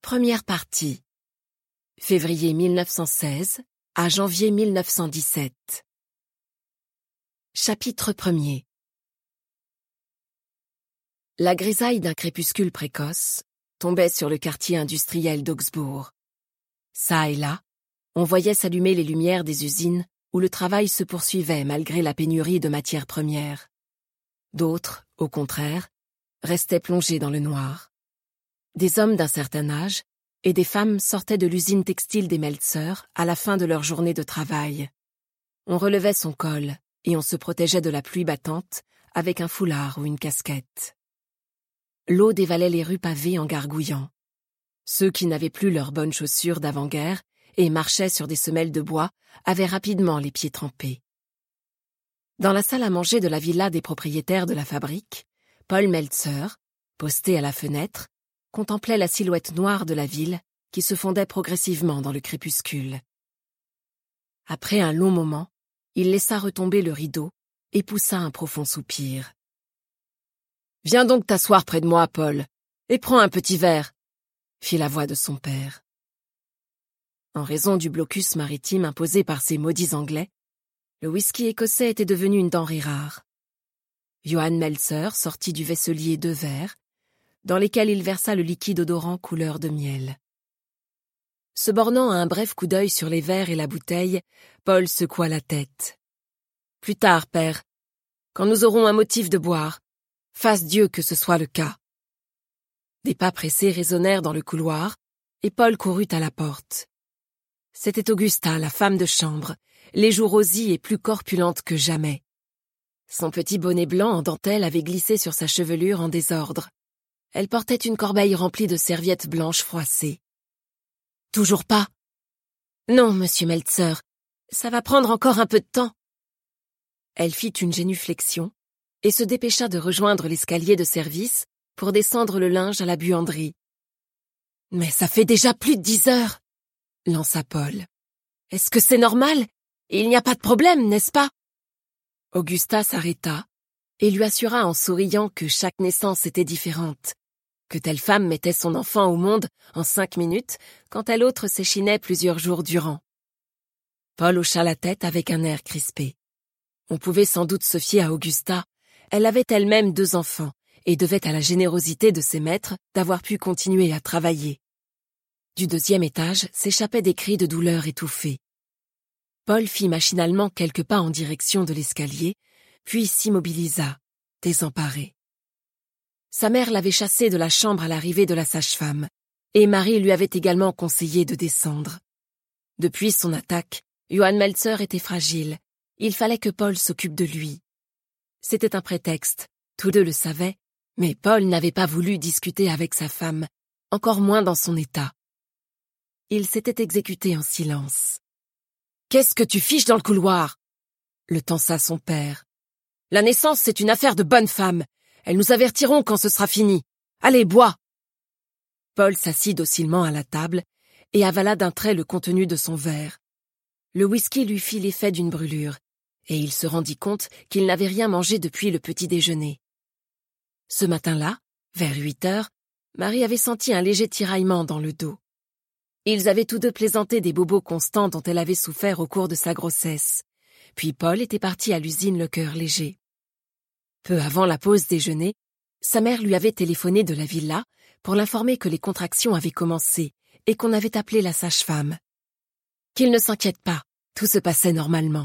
Première partie. Février 1916 à janvier 1917. Chapitre 1er. La grisaille d'un crépuscule précoce tombait sur le quartier industriel d'Augsbourg. Ça et là, on voyait s'allumer les lumières des usines où le travail se poursuivait malgré la pénurie de matières premières. D'autres, au contraire, restaient plongés dans le noir. Des hommes d'un certain âge et des femmes sortaient de l'usine textile des Meltzer à la fin de leur journée de travail. On relevait son col et on se protégeait de la pluie battante avec un foulard ou une casquette. L'eau dévalait les rues pavées en gargouillant. Ceux qui n'avaient plus leurs bonnes chaussures d'avant-guerre et marchaient sur des semelles de bois avaient rapidement les pieds trempés. Dans la salle à manger de la villa des propriétaires de la fabrique, Paul Meltzer, posté à la fenêtre, contemplait la silhouette noire de la ville qui se fondait progressivement dans le crépuscule. Après un long moment, il laissa retomber le rideau et poussa un profond soupir. « Viens donc t'asseoir près de moi, Paul, et prends un petit verre », fit la voix de son père. En raison du blocus maritime imposé par ces maudits Anglais, le whisky écossais était devenu une denrée rare. Johann Meltzer sortit du vaisselier 2 verres, dans lesquels il versa le liquide odorant couleur de miel. Se bornant à un bref coup d'œil sur les verres et la bouteille, Paul secoua la tête. « Plus tard, père, quand nous aurons un motif de boire, fasse Dieu que ce soit le cas. » Des pas pressés résonnèrent dans le couloir, et Paul courut à la porte. C'était Augusta, la femme de chambre, les joues rosies et plus corpulente que jamais. Son petit bonnet blanc en dentelle avait glissé sur sa chevelure en désordre. Elle portait une corbeille remplie de serviettes blanches froissées. « Toujours pas ?»« Non, monsieur Meltzer, ça va prendre encore un peu de temps. » Elle fit une génuflexion et se dépêcha de rejoindre l'escalier de service pour descendre le linge à la buanderie. « Mais ça fait déjà plus de 10 heures !» lança Paul. « Est-ce que c'est normal? Il n'y a pas de problème, n'est-ce pas ?» Augusta s'arrêta et lui assura en souriant que chaque naissance était différente, que telle femme mettait son enfant au monde en 5 minutes, quand telle autre s'échinait plusieurs jours durant. Paul hocha la tête avec un air crispé. On pouvait sans doute se fier à Augusta. Elle avait elle-même 2 enfants et devait à la générosité de ses maîtres d'avoir pu continuer à travailler. Du 2e étage s'échappaient des cris de douleur étouffés. Paul fit machinalement quelques pas en direction de l'escalier, puis s'immobilisa, désemparé. Sa mère l'avait chassé de la chambre à l'arrivée de la sage-femme, et Marie lui avait également conseillé de descendre. Depuis son attaque, Johann Meltzer était fragile. Il fallait que Paul s'occupe de lui. C'était un prétexte, tous deux le savaient, mais Paul n'avait pas voulu discuter avec sa femme, encore moins dans son état. Il s'était exécuté en silence. « Qu'est-ce que tu fiches dans le couloir ?» le tensa son père. « La naissance, c'est une affaire de bonnes femmes. Elles nous avertiront quand ce sera fini. Allez, bois !» Paul s'assit docilement à la table et avala d'un trait le contenu de son verre. Le whisky lui fit l'effet d'une brûlure, et il se rendit compte qu'il n'avait rien mangé depuis le petit déjeuner. Ce matin-là, vers 8 heures, Marie avait senti un léger tiraillement dans le dos. Ils avaient tous deux plaisanté des bobos constants dont elle avait souffert au cours de sa grossesse. Puis Paul était parti à l'usine le cœur léger. Peu avant la pause déjeuner, sa mère lui avait téléphoné de la villa pour l'informer que les contractions avaient commencé et qu'on avait appelé la sage-femme. Qu'il ne s'inquiète pas, tout se passait normalement.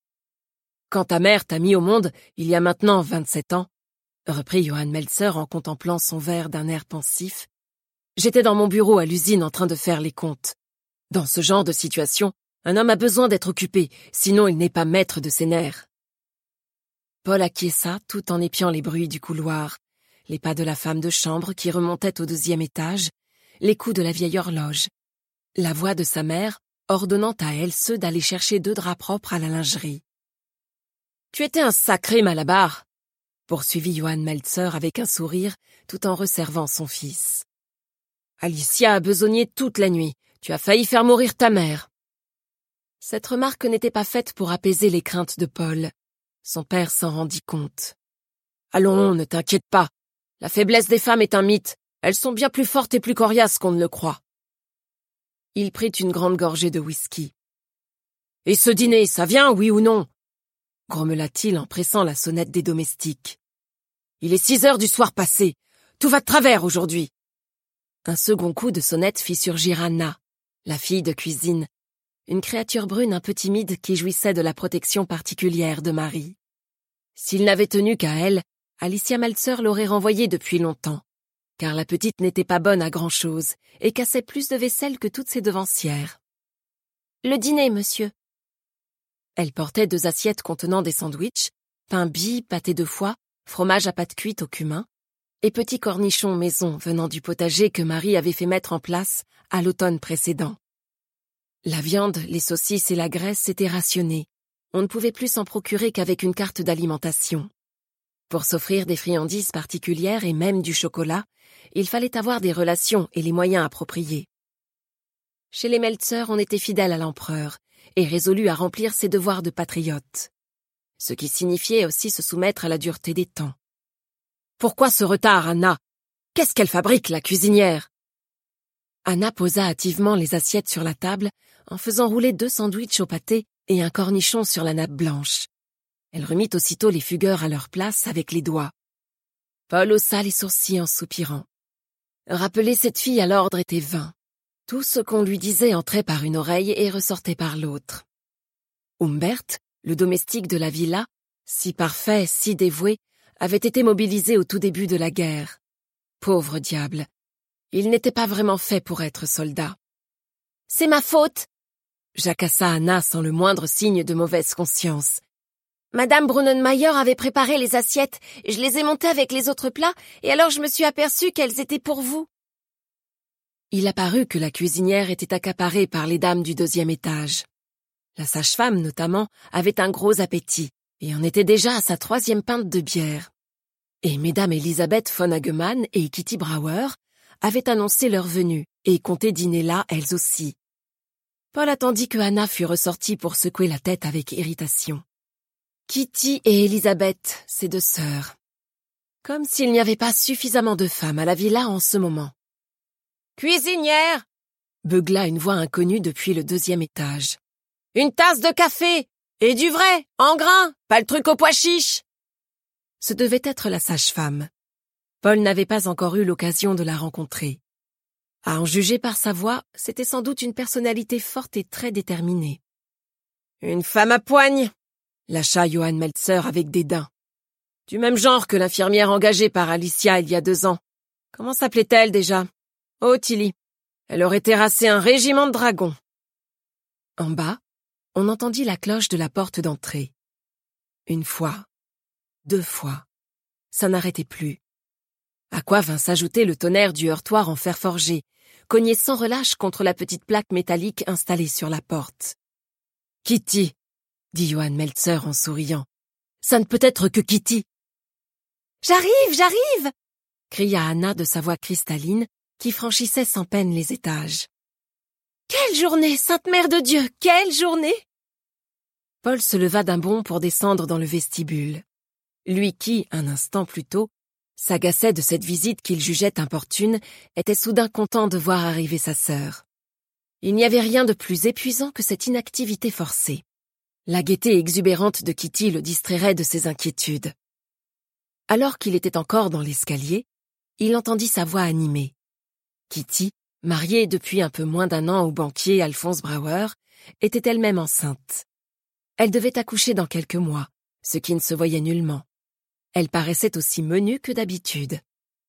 « Quand ta mère t'a mis au monde, il y a maintenant 27 ans, reprit Johann Meltzer en contemplant son verre d'un air pensif, j'étais dans mon bureau à l'usine en train de faire les comptes. Dans ce genre de situation, un homme a besoin d'être occupé, sinon il n'est pas maître de ses nerfs. » Paul acquiesça tout en épiant les bruits du couloir, les pas de la femme de chambre qui remontait au 2e étage, les coups de la vieille horloge, la voix de sa mère ordonnant à elle ceux d'aller chercher 2 draps propres à la lingerie. « Tu étais un sacré malabar !» poursuivit Johann Meltzer avec un sourire tout en resservant son fils. « Alicia a besogné toute la nuit. Tu as failli faire mourir ta mère. » Cette remarque n'était pas faite pour apaiser les craintes de Paul. Son père s'en rendit compte. « Allons, ne t'inquiète pas. La faiblesse des femmes est un mythe. Elles sont bien plus fortes et plus coriaces qu'on ne le croit. Il prit une grande gorgée de whisky. « Et ce dîner, ça vient, oui ou non ?» grommela-t-il en pressant la sonnette des domestiques. « Il est 6 heures du soir passé. Tout va de travers aujourd'hui. » Un second coup de sonnette fit surgir Anna, la fille de cuisine, une créature brune un peu timide qui jouissait de la protection particulière de Marie. S'il n'avait tenu qu'à elle, Alicia Meltzer l'aurait renvoyée depuis longtemps, car la petite n'était pas bonne à grand-chose et cassait plus de vaisselle que toutes ses devancières. « Le dîner, monsieur. » Elle portait 2 assiettes contenant des sandwichs, pain bis, pâté de foie, fromage à pâte cuite au cumin, et petits cornichons maison venant du potager que Marie avait fait mettre en place à l'automne précédent. La viande, les saucisses et la graisse étaient rationnées. On ne pouvait plus s'en procurer qu'avec une carte d'alimentation. Pour s'offrir des friandises particulières et même du chocolat, il fallait avoir des relations et les moyens appropriés. Chez les Meltzer, on était fidèle à l'empereur et résolu à remplir ses devoirs de patriote, ce qui signifiait aussi se soumettre à la dureté des temps. « Pourquoi ce retard, Anna? Qu'est-ce qu'elle fabrique, la cuisinière ?» Anna posa hâtivement les assiettes sur la table en faisant rouler 2 sandwichs au pâté et un cornichon sur la nappe blanche. Elle remit aussitôt les fugueurs à leur place avec les doigts. Paul haussa les sourcils en soupirant. Rappeler cette fille à l'ordre était vain. Tout ce qu'on lui disait entrait par une oreille et ressortait par l'autre. Humbert, le domestique de la villa, si parfait, si dévoué, avait été mobilisé au tout début de la guerre. Pauvre diable! Il n'était pas vraiment fait pour être soldat. « C'est ma faute !» jacassa Anna sans le moindre signe de mauvaise conscience. « Madame Brunnenmeyer avait préparé les assiettes, je les ai montées avec les autres plats, et alors je me suis aperçue qu'elles étaient pour vous. » Il apparut que la cuisinière était accaparée par les dames du 2e étage. La sage-femme, notamment, avait un gros appétit, et en était déjà à sa 3e pinte de bière. Et mesdames Elisabeth von Hagemann et Kitty Brauer avaient annoncé leur venue, et comptaient dîner là, elles aussi. Paul attendit que Anna fût ressortie pour secouer la tête avec irritation. Kitty et Elisabeth, ses 2 sœurs. Comme s'il n'y avait pas suffisamment de femmes à la villa en ce moment. « Cuisinière !» beugla une voix inconnue depuis le 2e étage. « Une tasse de café! Et du vrai, en grains, pas le truc au pois chiche !» Ce devait être la sage-femme. Paul n'avait pas encore eu l'occasion de la rencontrer. À en juger par sa voix, c'était sans doute une personnalité forte et très déterminée. « Une femme à poigne !» lâcha Johann Meltzer avec dédain. « Du même genre que l'infirmière engagée par Alicia il y a 2 ans. Comment s'appelait-elle déjà ? Oh, Tilly. Elle aurait terrassé un régiment de dragons. » En bas, on entendit la cloche de la porte d'entrée. 1 fois, 2 fois. Ça n'arrêtait plus. À quoi vint s'ajouter le tonnerre du heurtoir en fer forgé, cogné sans relâche contre la petite plaque métallique installée sur la porte. « Kitty !» dit Johann Meltzer en souriant. « Ça ne peut être que Kitty !»« J'arrive !» cria Anna de sa voix cristalline, qui franchissait sans peine les étages. « Quelle journée, Sainte Mère de Dieu, quelle journée !» Paul se leva d'un bond pour descendre dans le vestibule. Lui qui, un instant plus tôt, s'agaçait de cette visite qu'il jugeait importune, était soudain content de voir arriver sa sœur. Il n'y avait rien de plus épuisant que cette inactivité forcée. La gaieté exubérante de Kitty le distrairait de ses inquiétudes. Alors qu'il était encore dans l'escalier, il entendit sa voix animée. Kitty, mariée depuis un peu moins d'1 an au banquier Alphonse Brauer, était elle-même enceinte. Elle devait accoucher dans quelques mois, ce qui ne se voyait nullement. Elle paraissait aussi menue que d'habitude.